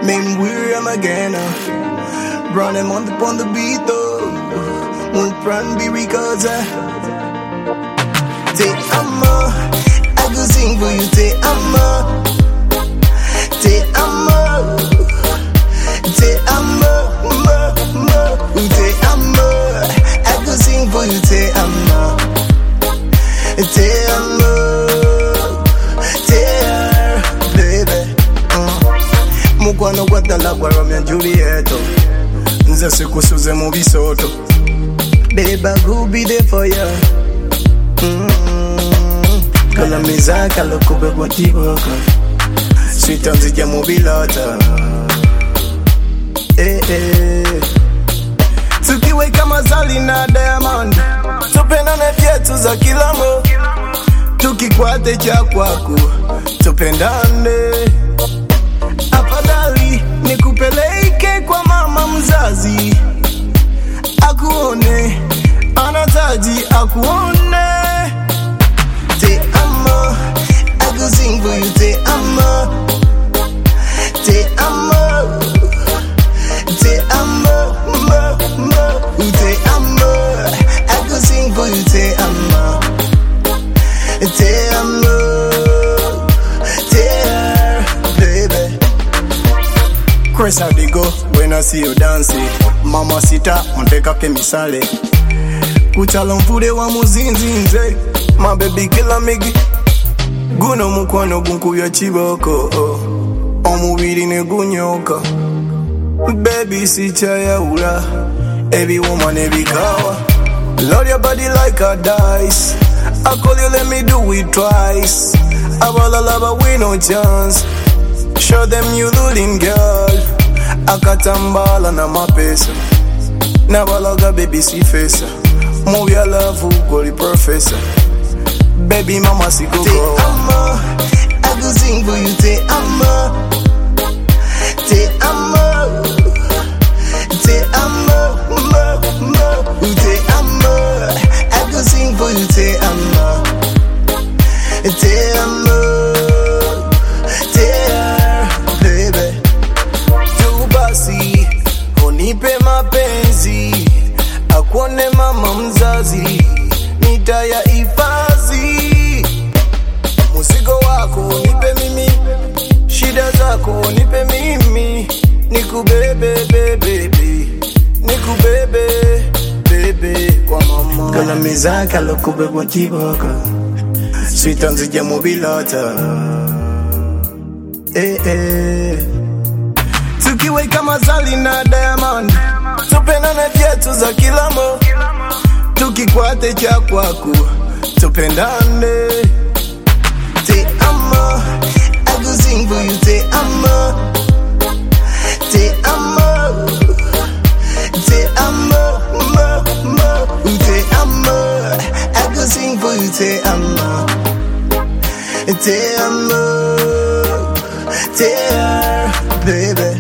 Même William again. Run him on the beat though. Won't run be because Te amo, I go sing for you. Te amo, te amo, te amo, te amo. I go sing for you. Te amo, te amo, baby. Mukwano gwatala kwa Romeo and Juliet. Nze sikusuze mu bisoto. Babe, I will be there for you. Kala miza kala kube kwa tiboka. Sweet on zija mobilata. Tukiwe kama Zali na Diamond. Tupendane vyetu za kilamo. Tukikwate cha kwako. Tupendane. Afadhali nikupeleke kwa mama mzazi. Akuone, anataji akuone. Te amo, I go sing for you. Te amo, te amo, te amo, te amo. I go sing for you. Te amo, te amo, baby. Chris, how they go when I see you dancing? Mama sita, onteka ke misale. Kuchala mfude wa muzinzi nze. My baby killer migi. Guno mukwano gunku ya chiboko. Omubiri ne gunyoka. Baby si chaya ula. Every woman every kawa. Load your body like a dice. I call you, let me do it twice. Abala lava we no chance. Show them you ruling girl. Akatambala na mapesa. Nabalaga baby si fesa. Move your love ugoli professor. Baby mama si go. Te amo, I go sing for you. Te amo, te amo, te amo, te amo. I go sing for you. Te amo, te amo, baby. Tubasi, unipe mapenzi. Akuone mama mzazi. Nitaya ifazi. Musigo wako nipe mimi. Shida zako nipe mimi. Nikubebe baby. Nikubebe baby kwa mama. Kala miza kala kube kwa tiboka. Sweet on zija mobilata. Tukiwe kama Zali na Diamond. Tupendane vyetu za kilamo. Tukikwate cha kwako. Tupendane. Te amo, I go sing for you. Te amo, te amo, te amo, te amo. I go sing for you. Te amo, te amo, baby.